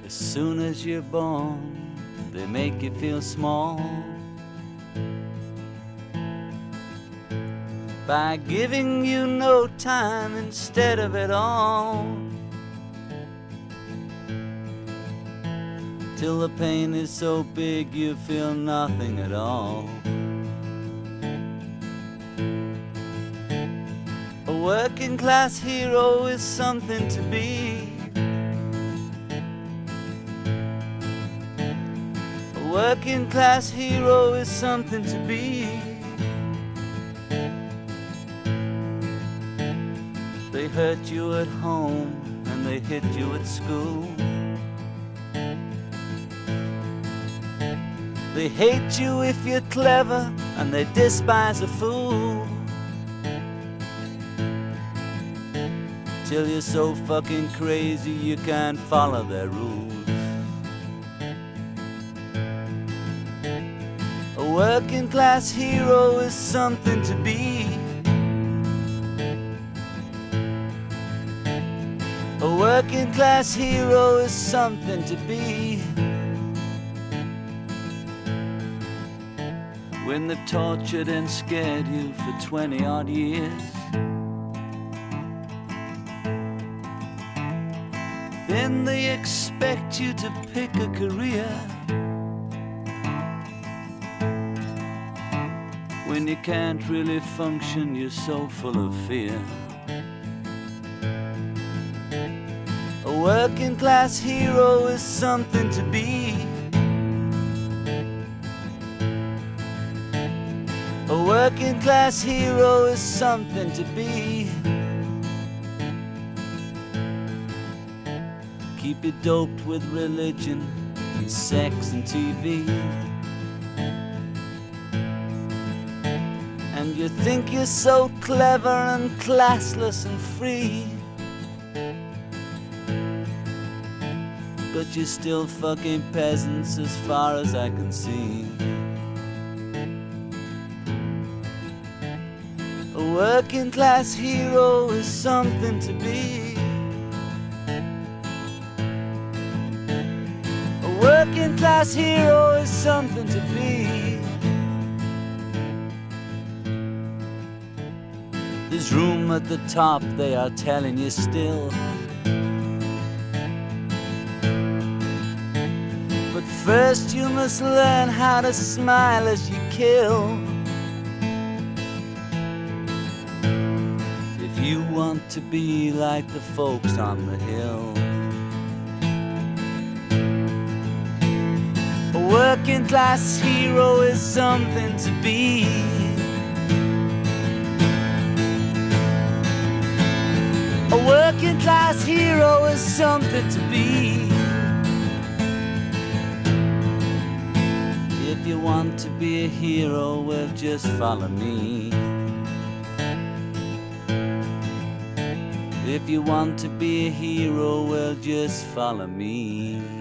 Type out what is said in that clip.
As soon as you're born, they make you feel small by giving you no time instead of it all, till the pain is so big you feel nothing at all. A working class hero is something to be. A working class hero is something to be. They hurt you at home and they hit you at school. They hate you if you're clever and they despise a fool, till you're so fucking crazy you can't follow their rules. A working class hero is something to be. A working class hero is something to be. When they've tortured and scared you for 20 odd years, then they expect you to pick a career. When you can't really function, you're so full of fear. A working class hero is something to be. A working class hero is something to be. Keep you doped with religion and sex and TV, and you think you're so clever and classless and free, but you're still fucking peasants as far as I can see. A working class hero is something to be. A working class hero is something to be. There's room at the top, they are telling you still, but first you must learn how to smile as you kill. If you want to be like the folks on the hill. A working class hero is something to be. A working class hero is something to be. If you want to be a hero, well, just follow me. If you want to be a hero, well, just follow me.